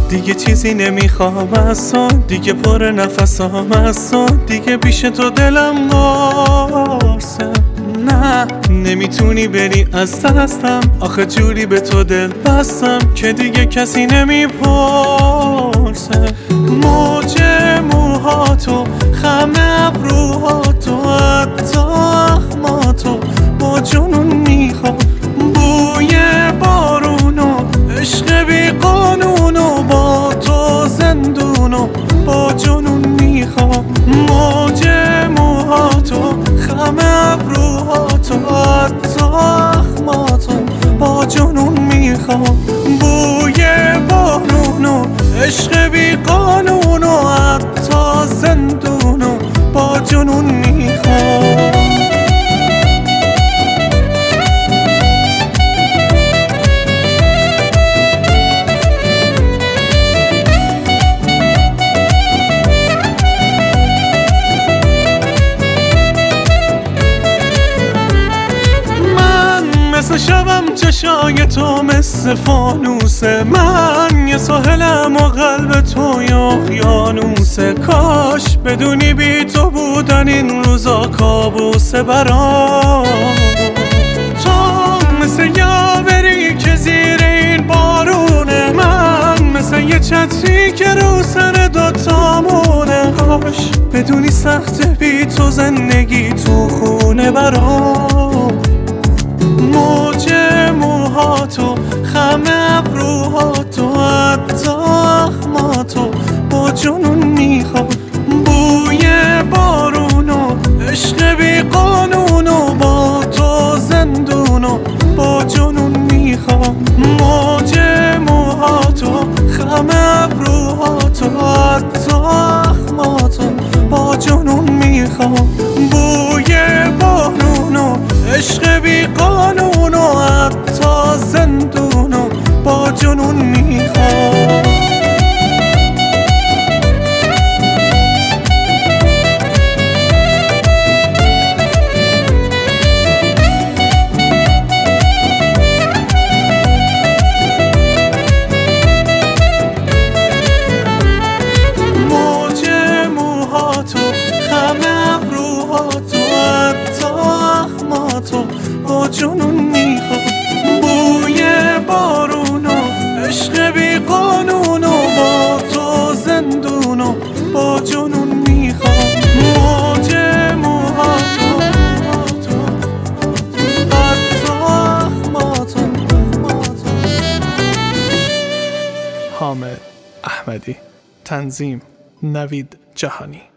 دیگه چیزی نمیخوام از تو، دیگه پر نفسام از تو، دیگه پیش تو دلم قرصه. نه نمیتونی بری از دستم، آخه جوری به تو دل بستم که دیگه کسی نمیپرسه. موج موهاتو، خم ابروهاتو، حتی اخماتو با جنون میخوام. بوی بارونو، عشق بی قانونو، با تو زندونو با جنون میخوام. موج موهاتو، خم ابروهاتو، حتی اخماتو با جنون میخوام. بوی بارونو، عشق بی قانونو، حتی زندونو با جنون میخوام. مثل شبم چشای تو مثل فانوسه، من یه ساحلم و قلب تو یه اقیانوسه. کاش بدونی بی تو بودن این روزا کابوسه برام. تو مثل یاوری که زیر این بارونه، من مثل یه چتری که رو سر دوتامونه. کاش بدونی سخته بی تو زندگی تو خونه برام. موج موهاتو، خم ابروهاتو، حتی اخماتو با جنون میخوام. بوی بارونو، عشق بی قانونو، با تو زندونو با جنون میخوام. موج موهاتو، خم ابروهاتو، حتی اخماتو با جنون میخوام. بوی بارونو، عشق بی قانونو، حتی زندونو با جنون میخوام. موج موهاتو، خم ابروهاتو، حتی اخماتو با جنون میخوام. بوی بارونو، عشق بی قانونو، با تو زندونو با جنون میخوام. موج موهاتو، حتی اخماتو. حامد احمدی، تنظیم نوید جهانی.